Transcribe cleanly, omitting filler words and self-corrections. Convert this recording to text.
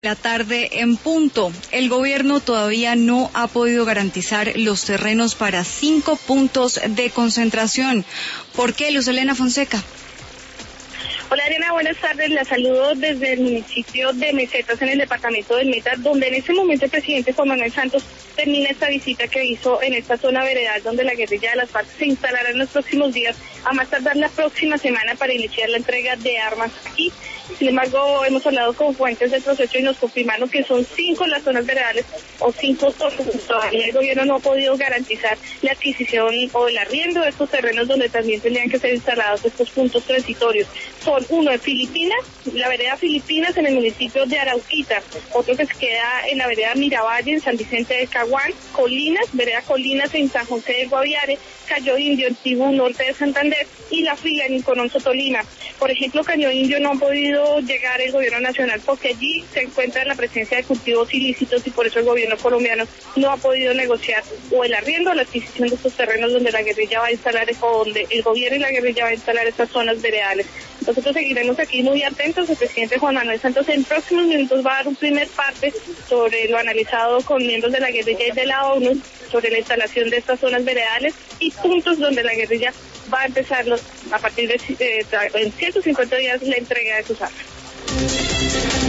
La tarde en punto. El gobierno todavía no ha podido garantizar los terrenos para 5 puntos de concentración. ¿Por qué, Luz Helena Fonseca? Hola Ariana, buenas tardes. La saludo desde el municipio de Mesetas en el departamento del Meta, donde en este momento el presidente Juan Manuel Santos termina esta visita que hizo en esta zona veredal donde la guerrilla de las FARC se instalará en los próximos días, a más tardar la próxima semana, para iniciar la entrega de armas aquí. Sin embargo, hemos hablado con fuentes del proceso y nos confirmaron que son 5 las zonas veredales o 5 zonas. Todavía el gobierno no ha podido garantizar la adquisición o el arriendo de estos terrenos donde también tendrían que ser instalados estos puntos transitorios. Son uno en Filipinas, la vereda Filipinas en el municipio de Arauquita, otro que se queda en la vereda Miravalle en San Vicente de Caguán, Colinas, vereda Colinas en San José de Guaviare, Cayo Indio en Tibú, norte de Santander, y La Fría en Incononso, Tolima. Por ejemplo, Caño Indio no ha podido llegar el gobierno nacional porque allí se encuentra la presencia de cultivos ilícitos y por eso el gobierno colombiano no ha podido negociar o el arriendo o la adquisición de estos terrenos donde la guerrilla va a instalar o donde el gobierno y la guerrilla va a instalar estas zonas veredales. Nosotros seguiremos aquí muy atentos. El presidente Juan Manuel Santos en próximos minutos va a dar un primer parte sobre lo analizado con miembros de la guerrilla y de la ONU sobre la instalación de estas zonas veredales y puntos donde la guerrilla va a empezar a partir de en 150 días la entrega de sus armas.